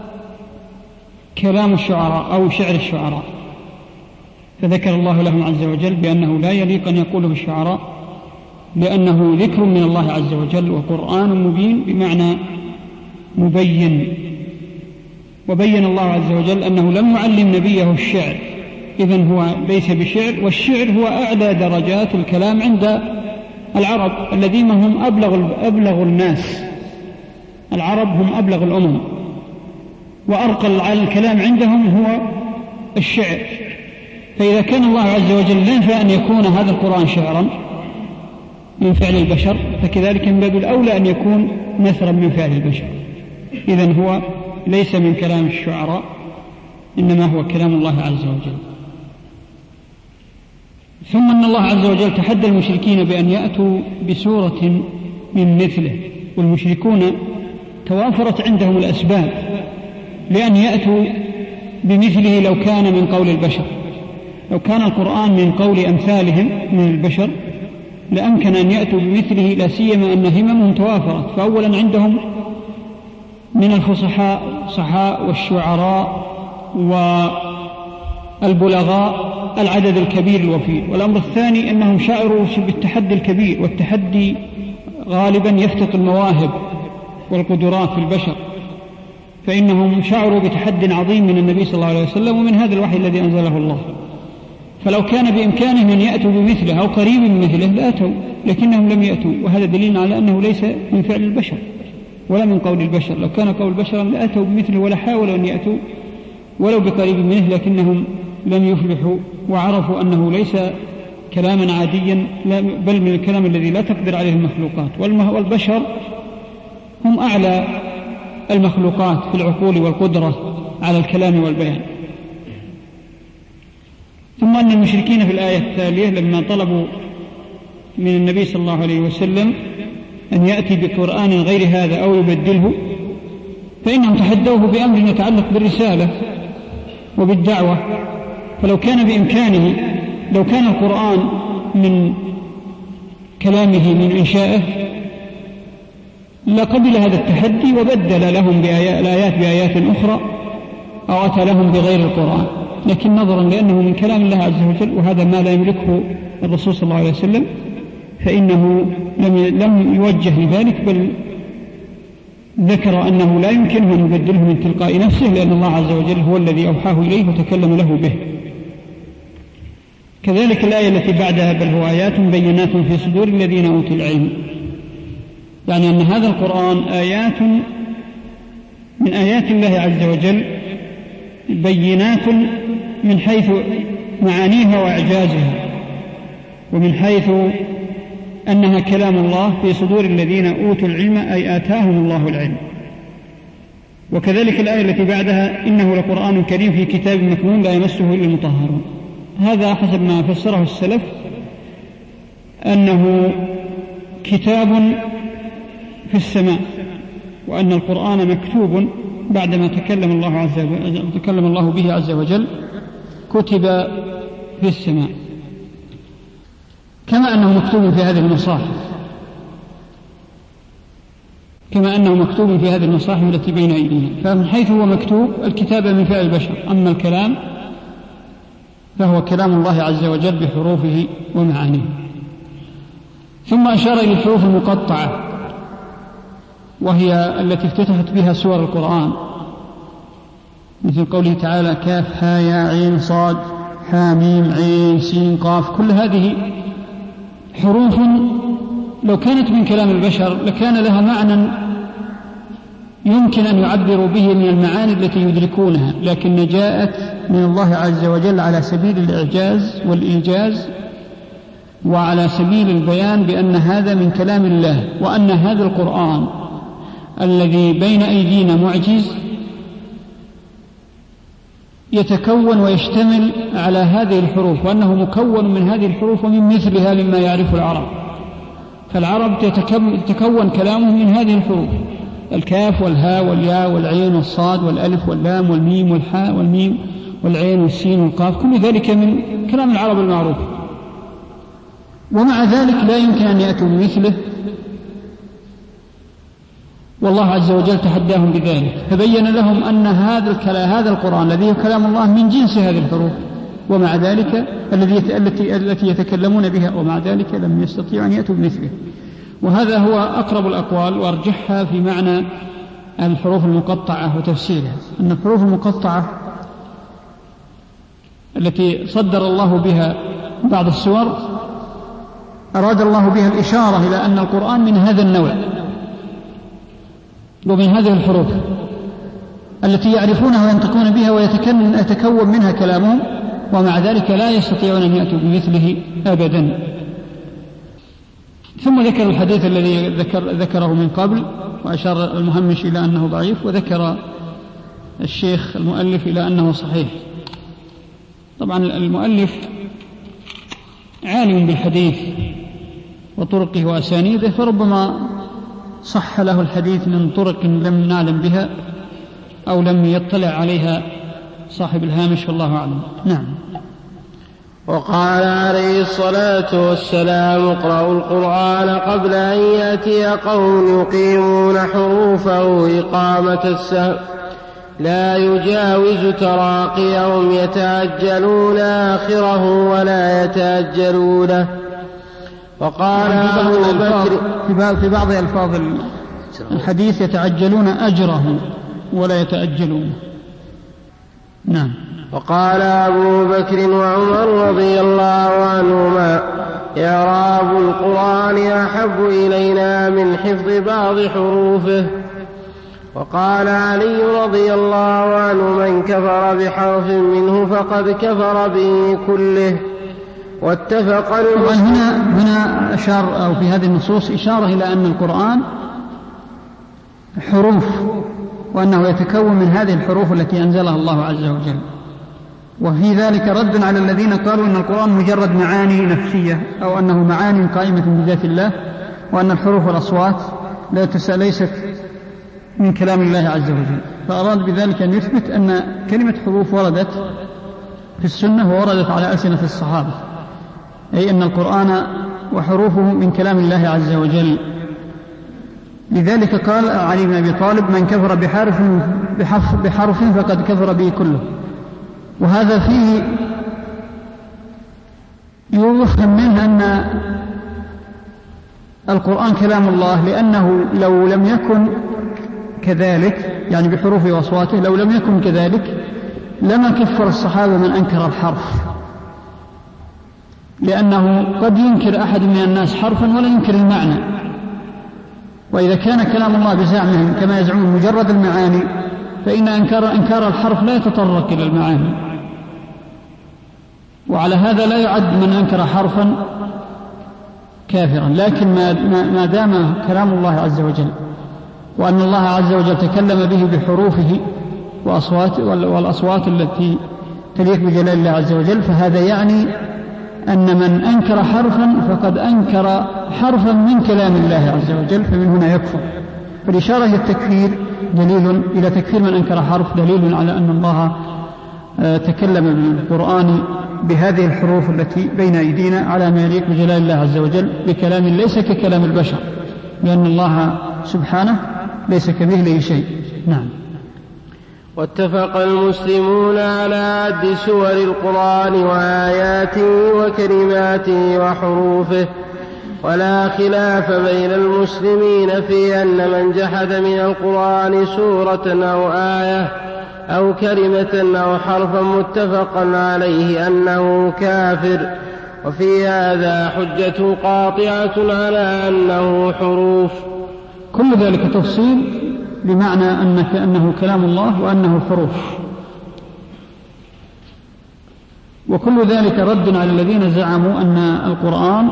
كلام الشعراء أو شعر الشعراء، فذكر الله لهم عز وجل بأنه لا يليق أن يقوله الشعراء، لأنه ذكر من الله عز وجل وقرآن مبين، بمعنى مبين. وبين الله عز وجل أنه لم يعلم نبيه الشعر، إذن هو ليس بشعر، والشعر هو أعلى درجات الكلام عند العرب الذين هم أبلغ, أبلغ الناس. العرب هم أبلغ الأمم، وأرقى الكلام عندهم هو الشعر. فإذا كان الله عز وجل نفى أن يكون هذا القرآن شعرا من فعل البشر، فكذلك من باب الأولى أن يكون نثرا من فعل البشر. إذن هو ليس من كلام الشعراء، إنما هو كلام الله عز وجل. ثم أن الله عز وجل تحدى المشركين بأن يأتوا بسورة من مثله، والمشركون توافرت عندهم الأسباب لأن يأتوا بمثله لو كان من قول البشر. لو كان القرآن من قول أمثالهم من البشر لأمكن أن يأتوا بمثله، لا سيما أن هممهم توافرت. فأولا عندهم من الفصحاء صحاء والشعراء والبلغاء العدد الكبير الوفير. والأمر الثاني أنهم شعروا بالتحدي الكبير، والتحدي غالبا يفتق المواهب والقدرات في البشر، فإنهم شعروا بتحدي عظيم من النبي صلى الله عليه وسلم ومن هذا الوحي الذي أنزله الله. فلو كان بإمكانهم أن يأتوا بمثله أو قريب من مثله لأتوا، لكنهم لم يأتوا، وهذا دليل على أنه ليس من فعل البشر ولا من قول البشر. لو كان قول البشر لأتوا بمثله ولا حاولوا أن يأتوا ولو بقريب منه، لكنهم لم يفلحوا وعرفوا أنه ليس كلاما عاديا، بل من الكلام الذي لا تقدر عليه المخلوقات. والبشر هم أعلى المخلوقات في العقول والقدرة على الكلام والبيان. ثم أن المشركين في الآية التالية لما طلبوا من النبي صلى الله عليه وسلم أن يأتي بقرآن غير هذا أو يبدله، فإنهم تحدوه بأمر يتعلق بالرسالة، وبالدعوة. فلو كان بإمكانه، لو كان القرآن من كلامه من إنشائه لقبل هذا التحدي وبدل لهم الآيات بآيات أخرى أو أتى لهم بغير القرآن، لكن نظرا لأنه من كلام الله عز وجل وهذا ما لا يملكه الرسول صلى الله عليه وسلم فإنه لم يوجه لذلك، بل ذكر أنه لا يمكنه أن يبدله من تلقاء نفسه، لأن الله عز وجل هو الذي أوحاه إليه وتكلم له به. كذلك الآية التي بعدها: بل هو آيات بينات في صدور الذين أوتوا العلم، يعني أن هذا القرآن آيات من آيات الله عز وجل بينات من حيث معانيها وإعجازها، ومن حيث أنها كلام الله في صدور الذين أوتوا العلم أي آتاهم الله العلم. وكذلك الآية التي بعدها: إنه لقرآن كريم في كتاب مكنون لا يمسه إلا المطهرون. هذا حسب ما فسره السلف أنه كتاب في السماء، وأن القرآن مكتوب بعدما تكلم الله عز وجل تكلم الله به عز وجل كتب في السماء، كما أنه مكتوب في هذه المصاحف كما أنه مكتوب في هذه المصاحف التي بين أيدينا. فمن حيث هو مكتوب الكتابة من فعل البشر، أما الكلام فهو كلام الله عز وجل بحروفه ومعانيه. ثم أشار إلى الحروف المقطعة وهي التي افتتحت بها سور القرآن، مثل قوله تعالى: كاف ها يا عين صاد حاميم عين سين قاف. كل هذه حروف لو كانت من كلام البشر لكان لها معنى يمكن أن يعبروا به من المعاني التي يدركونها، لكن جاءت من الله عز وجل على سبيل الإعجاز والإيجاز وعلى سبيل البيان بأن هذا من كلام الله، وأن هذا القرآن الذي بين أيدينا معجز يتكون ويشتمل على هذه الحروف، وأنه مكون من هذه الحروف ومن مثلها مما يعرف العرب. فالعرب تتكون كلامهم من هذه الحروف: الكاف والهاء والياء والعين والصاد والألف واللام والميم والحاء والميم والعين والسين والقاف، كل ذلك من كلام العرب المعروف. ومع ذلك لا يمكن أن يأتوا بمثله، والله عز وجل تحداهم بذلك، فبين لهم أن هذا الكلام هذا القرآن الذي هو كلام الله من جنس هذه الحروف، ومع ذلك الذي التي التي يتكلمون بها، ومع ذلك لم يستطيعوا أن يأتوا بمثله. وهذا هو أقرب الأقوال وأرجحها في معنى الحروف المقطعة وتفسيرها، أن الحروف المقطعة التي صدر الله بها بعض السور أراد الله بها الإشارة إلى أن القرآن من هذا النوع ومن هذه الحروف التي يعرفونها وينطقون بها ويتكون منها كلامهم، ومع ذلك لا يستطيعون أن يأتوا بمثله أبدا. ثم ذكر الحديث الذي ذكر ذكره من قبل، وأشار المهمش إلى أنه ضعيف، وذكر الشيخ المؤلف إلى أنه صحيح. طبعا المؤلف عالم بالحديث وطرقه وأسانيده، فربما صح له الحديث من طرق لم نعلم بها أو لم يطلع عليها صاحب الهامش، والله أعلم. نعم. وقال عليه الصلاة والسلام: اقرأوا القرآن قبل أن يأتي قوم يقيمون حروفه إقامة السهم لا يجاوز تراقيهم يتعجلون آخره ولا يتأجلونه. وقال أبو بكر في بعض ألفاظ الحديث: يتعجلون أجره ولا يتأجلونه. نعم. وقال أبو بكر وعمر رضي الله عنهما: إعراب القرآن أحب إلينا من حفظ بعض حروفه. وقال علي رضي الله عنه: من كفر بحرف منه فقد كفر به كله. واتفق المسلمون. هنا هنا أشار أو في هذه النصوص إشارة إلى أن القرآن حروف، وأنه يتكون من هذه الحروف التي أنزلها الله عز وجل. وفي ذلك رد على الذين قالوا أن القرآن مجرد معاني نفسية، أو أنه معاني قائمة بذات الله، وأن الحروف والأصوات ليست من كلام الله عز وجل. فأراد بذلك أن يثبت أن كلمة حروف وردت في السنة ووردت على ألسنة الصحابة، أي أن القرآن وحروفه من كلام الله عز وجل. لذلك قال علي بن أبي طالب: من كفر بحرف, بحرف, بحرف فقد كفر به كله. وهذا فيه يفهم منه أن القرآن كلام الله، لأنه لو لم يكن كذلك، يعني بحروفه وأصواته، لو لم يكن كذلك لما كفر الصحابة من أنكر الحرف، لأنه قد ينكر أحد من الناس حرفا ولا ينكر المعنى. وإذا كان كلام الله بزعمهم كما يزعمون مجرد المعاني، فإن أنكار, أنكار الحرف لا يتطرق إلى المعاني، وعلى هذا لا يعد من أنكر حرفا كافرا. لكن ما دام كلام الله عز وجل وأن الله عز وجل تكلم به بحروفه وأصوات والأصوات التي تليق بجلال الله عز وجل، فهذا يعني أن من أنكر حرفا فقد أنكر حرفا من كلام الله عز وجل، فمن هنا يكفر. فالإشارة إلى التكفير دليل إلى تكفير من أنكر حرف دليل على أن الله تكلم بالقرآن بهذه الحروف التي بين أيدينا على ما يليق بجلال الله عز وجل، بكلام ليس ككلام البشر، لأن الله سبحانه ليس كمثله شيء. نعم. واتفق المسلمون على عد سور القرآن وآياته وكلماته وحروفه، ولا خلاف بين المسلمين في أن من جحد من القرآن سورة أو آية أو كلمة أو حرفا متفقا عليه أنه كافر، وفي هذا حجة قاطعة على أنه حروف. كل ذلك تفصيل بمعنى أنك أنه كلام الله وأنه حروف، وكل ذلك رد على الذين زعموا أن القرآن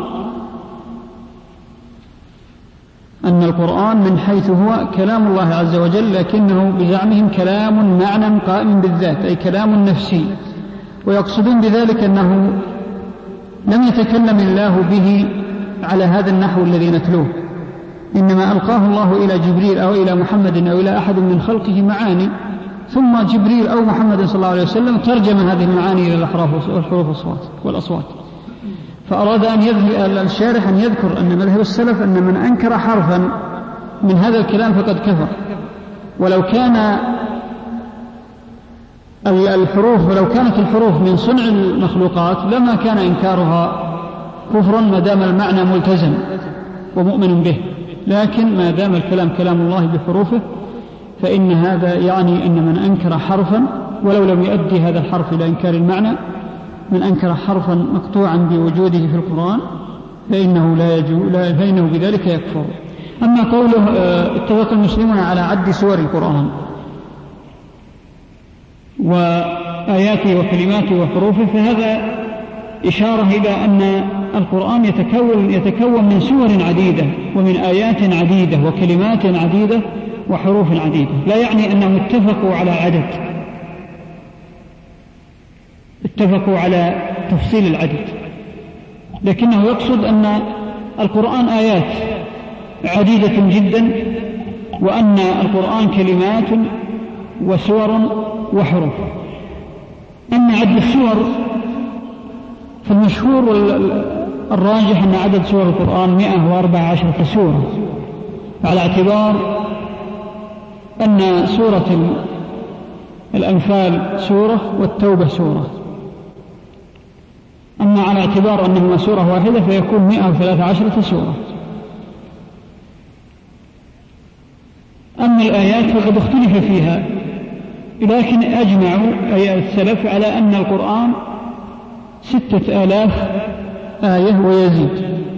أن القرآن من حيث هو كلام الله عز وجل، لكنه بزعمهم كلام معنى قائم بالذات، أي كلام نفسي، ويقصدون بذلك أنه لم يتكلم الله به على هذا النحو الذي نتلوه، إنما ألقاه الله إلى جبريل أو إلى محمد أو إلى أحد من خلقه معاني، ثم جبريل أو محمد صلى الله عليه وسلم ترجم هذه المعاني إلى الحروف والأصوات. فأراد أن يذكر الشارح أن يذكر أن مذهب السلف أن من أنكر حرفا من هذا الكلام فقد كفر، ولو كان الحروف ولو كانت الحروف من صنع المخلوقات لما كان إنكارها كفرا ما دام المعنى ملتزم ومؤمن به، لكن ما دام الكلام كلام الله بحروفه فإن هذا يعني أن من أنكر حرفا ولو لم يؤدي هذا الحرف إلى إنكار المعنى، من أنكر حرفا مقطوعا بوجوده في القرآن فإنه, لا يجو لا فإنه بذلك يكفر. أما قوله اتفق المسلمون على عد سور القرآن وآياته وكلماته وحروفه، فهذا إشارة إلى أن القرآن يتكون, يتكون من سور عديدة ومن آيات عديدة وكلمات عديدة وحروف عديدة، لا يعني أنهم اتفقوا على عدد، اتفقوا على تفصيل العدد، لكنه يقصد أن القرآن آيات عديدة جدا، وأن القرآن كلمات وسور وحروف. أما عدد السور فالمشهور والراجح أن عدد سور القرآن مئة وأربع عشرة سورة، على اعتبار أن سورة الأنفال سورة والتوبة سورة. أما على اعتبار أنهما سورة واحدة فيكون مئة وثلاث عشرة سورة. أما الآيات فقد اختلف فيها، لكن أجمعوا أي السلف على أن القرآن ستة آلاف آية ويزيد،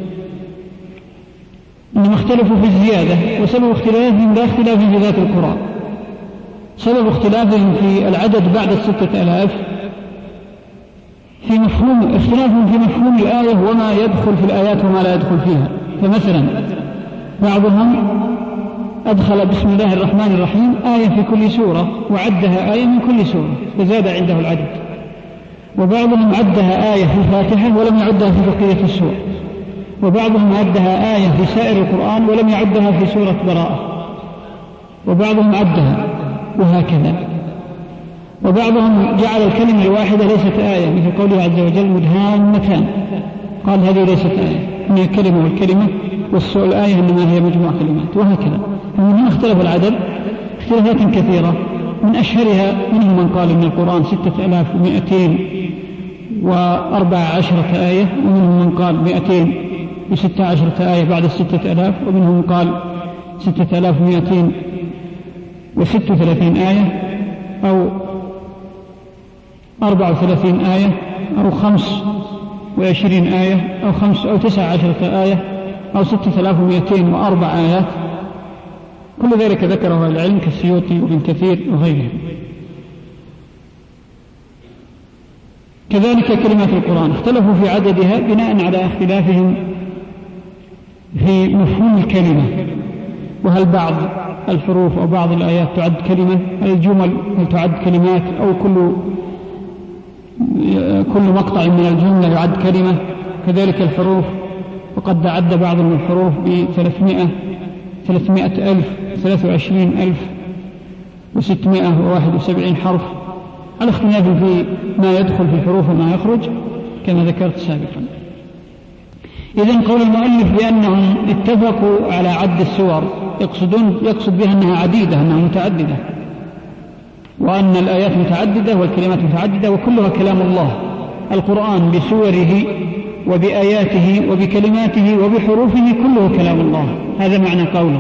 إنما اختلفوا في الزيادة، وسبب اختلافهم لا اختلاف في ذات القرآن، سبب اختلافهم في العدد بعد الستة آلاف في مفهوم اختلافهم في مفهوم الآية وما يدخل في الآيات وما لا يدخل فيها. فمثلا بعضهم أدخل بسم الله الرحمن الرحيم آية في كل سورة وعدها آية من كل سورة فزاد عنده العدد، وبعضهم عدها آية في الفاتحة ولم يعدها في بقية السور، وبعضهم عدها آية في سائر القرآن ولم يعدها في سورة براءة، وبعضهم عدها وهكذا. وبعضهم جعل الكلمة الواحدة ليست آية، مثل قوله عز وجل مدهامتان، قال هذه ليست آية، إنها كلمة، والكلمة والسؤال آية إنما هي مجموع كلمات، وهكذا. ومن هنا اختلف العدد اختلافات كثيرة، من أشهرها منهم من قال إن القرآن ستة آلاف ومائتين وأربع عشرة آية، ومنهم من قال مائتين وستة عشرة آية بعد الستة آلاف، ومنهم من قال ستة آلاف ومائتين وستة وثلاثين آية، أو أربع وثلاثين آية، أو خمس وعشرين آية، أو خمس أو تسع عشرة آية، أو ستة آلاف ومائتين وأربع آيات. كل ذلك ذكره العلم كالسيوطي وابن كثير وغيرهم. كذلك كلمات القرآن اختلفوا في عددها بناء على اختلافهم في مفهوم الكلمة، وهل بعض الحروف أو بعض الآيات تعد كلمة، الجمل هل تعد كلمات، أو كل كل مقطع من الجملة يعد كلمة. كذلك الحروف، وقد عد بعض من الحروف بثلاثمائة ثلاثمائة ألف ثلاثة وعشرين ألف وستمائة وواحد وسبعين حرف، على اختلاف في ما يدخل في الحروف وما يخرج كما ذكرت سابقا. إذن قول المؤلف بأنهم اتفقوا على عد السور يقصدون يقصد بها أنها عديدة، أنها متعددة، وأن الآيات متعددة والكلمات متعددة، وكلها كلام الله. القرآن بسوره وبآياته وبكلماته وبحروفه كله كلام الله، هذا معنى قوله.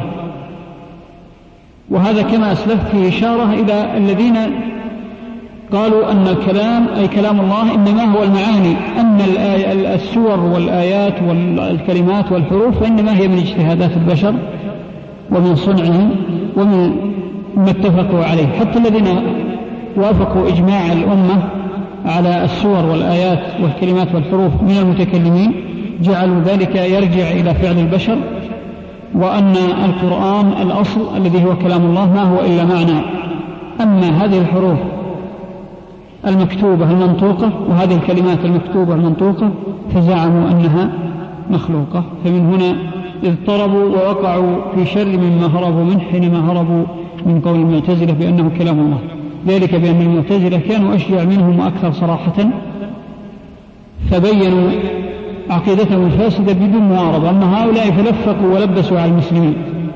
وهذا كما أسلفت في إشارة إلى الذين قالوا أن الكلام أي كلام الله إنما هو المعاني، أن السور والآيات والكلمات والحروف إنما هي من اجتهادات البشر ومن صنعهم ومن ما اتفقوا عليه. حتى الذين وافقوا إجماع الأمة على السور والآيات والكلمات والحروف من المتكلمين جعلوا ذلك يرجع إلى فعل البشر، وأن القرآن الأصل الذي هو كلام الله ما هو إلا معنى. أما هذه الحروف المكتوبة المنطوقة وهذه الكلمات المكتوبة المنطوقة فزعموا أنها مخلوقة. فمن هنا اضطربوا ووقعوا في شر مما هربوا منه حينما هربوا من قول المعتزلة بأنه كلام الله، ذلك بأن المعتزلة كانوا أشجع منهم وأكثر صراحة، فبينوا عقيدتهم الفاسدة بدون معارضة. أما هؤلاء فلفقوا ولبسوا على المسلمين.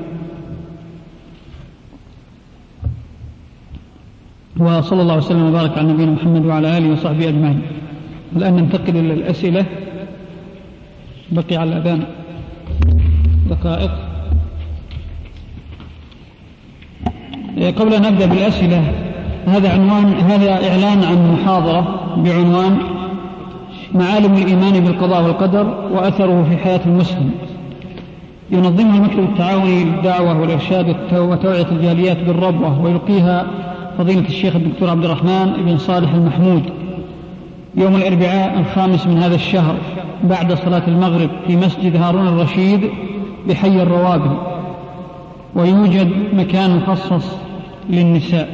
وصلى الله وسلم وبارك على نبينا محمد وعلى آله وصحبه أجمعين. الآن ننتقل إلى الأسئلة، بقي على الأذان دقائق. قبل أن نبدأ بالأسئلة، هذا عنوان هذا إعلان عن محاضرة بعنوان معالم الإيمان بالقضاء والقدر وأثره في حياة المسلم، ينظمها المكتب التعاوني للدعوة والإرشاد وتوعية الجاليات بالربوة، ويلقيها فضيلة الشيخ الدكتور عبد الرحمن بن صالح المحمود يوم الأربعاء الخامس من هذا الشهر بعد صلاة المغرب في مسجد هارون الرشيد بحي الروابي، ويوجد مكان مخصص للنساء.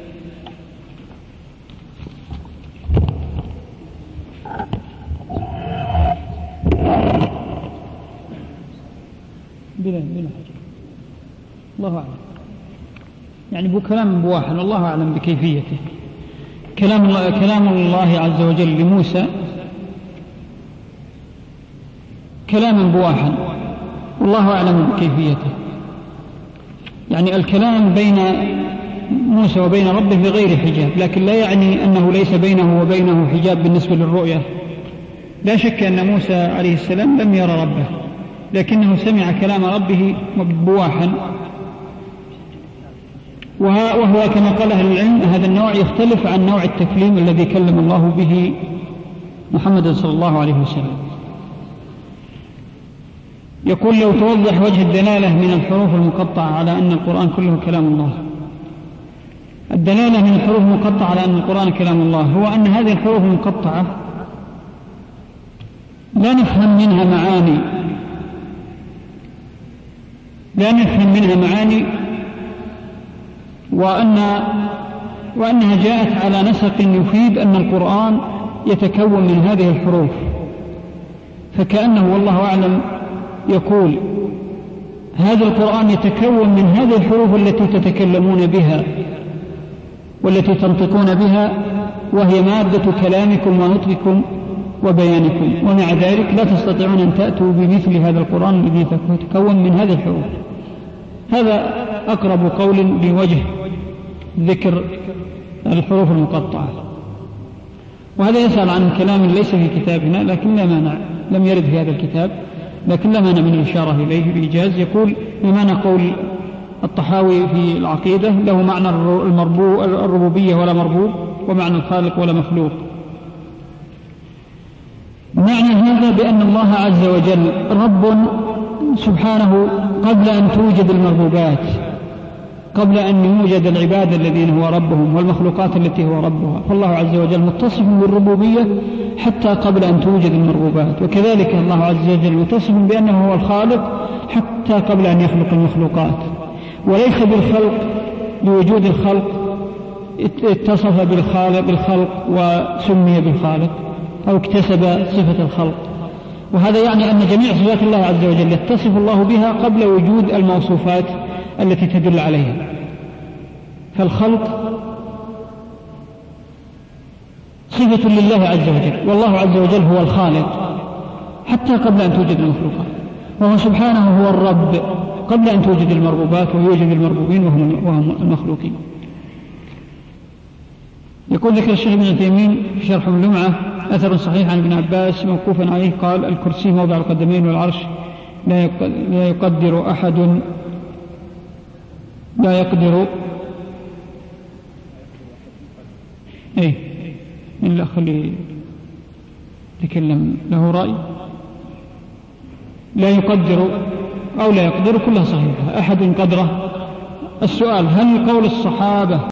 بلا بلا حاجة، الله أعلم. يعني بو كلام بواحد، الله أعلم بكيفيته. كلام الله, كلام الله عز وجل لموسى كلاما بواحد، والله أعلم بكيفيته. يعني الكلام بين موسى وبين ربه بغير حجاب، لكن لا يعني أنه ليس بينه وبينه حجاب بالنسبة للرؤية. لا شك أن موسى عليه السلام لم يرى ربه، لكنه سمع كلام ربه بواحا، وهو كما قال أهل العلم هذا النوع يختلف عن نوع التكليم الذي كلم الله به محمد صلى الله عليه وسلم. يقول لو توضح وجه الدلالة من الحروف المقطعة على أن القرآن كله كلام الله. الدلالة من الحروف المقطعة على أن القرآن كلام الله هو أن هذه الحروف المقطعة لا نفهم منها معاني لا نفهم منها معاني وأن وأنها جاءت على نسق يفيد أن القرآن يتكون من هذه الحروف، فكأنه والله أعلم يقول هذا القرآن يتكون من هذه الحروف التي تتكلمون بها، والتي تنطقون بها، وهي مادة كلامكم ونطقكم وبيانكم، ومع ذلك لا تستطيعون أن تأتوا بمثل هذا القرآن الذي يتكون من هذه الحروف. هذا أقرب قول بوجه ذكر الحروف المقطعة. وهذا يسأل عن كلام ليس في كتابنا، لكن لا مانع، لم يرد في هذا الكتاب، لكن لا مانع من الإشارة إليه بإيجاز. يقول: ما معنى قول الطحاوي في العقيدة: له معنى الربوبية ولا مربوب، ومعنى الخالق ولا مخلوق. معنى هذا بأن الله عز وجل رب سبحانه قبل أن توجد المربوبات، قبل أن يوجد العباد الذين هو ربهم والمخلوقات التي هو ربها، فالله عز وجل متصف بالربوبية حتى قبل أن توجد المربوبات. وكذلك الله عز وجل متصف بأنه هو الخالق حتى قبل أن يخلق المخلوقات، وليس بالخلق لوجود الخلق اتصف بالخالق بالخلق وسمي بالخالق أو اكتسب صفة الخلق. وهذا يعني أن جميع صفات الله عز وجل يتصف الله بها قبل وجود الموصوفات التي تدل عليها. فالخلق صفة لله عز وجل، والله عز وجل هو الخالق حتى قبل أن توجد المخلوقات، وهو سبحانه هو الرب قبل أن توجد المربوبات ويوجد المربوبين وهم المخلوقين. يقول ذكر الشيخ ابن تيمين في شرح اللمعة أثر صحيح عن ابن عباس موقوفا عليه قال: الكرسي موضع القدمين والعرش لا يقدر أحد لا يقدر إيه إلا خلي يتكلم له رأي. لا يقدر أو لا يقدر كلها صحيحة. أحد قدره. السؤال: هل قول الصحابة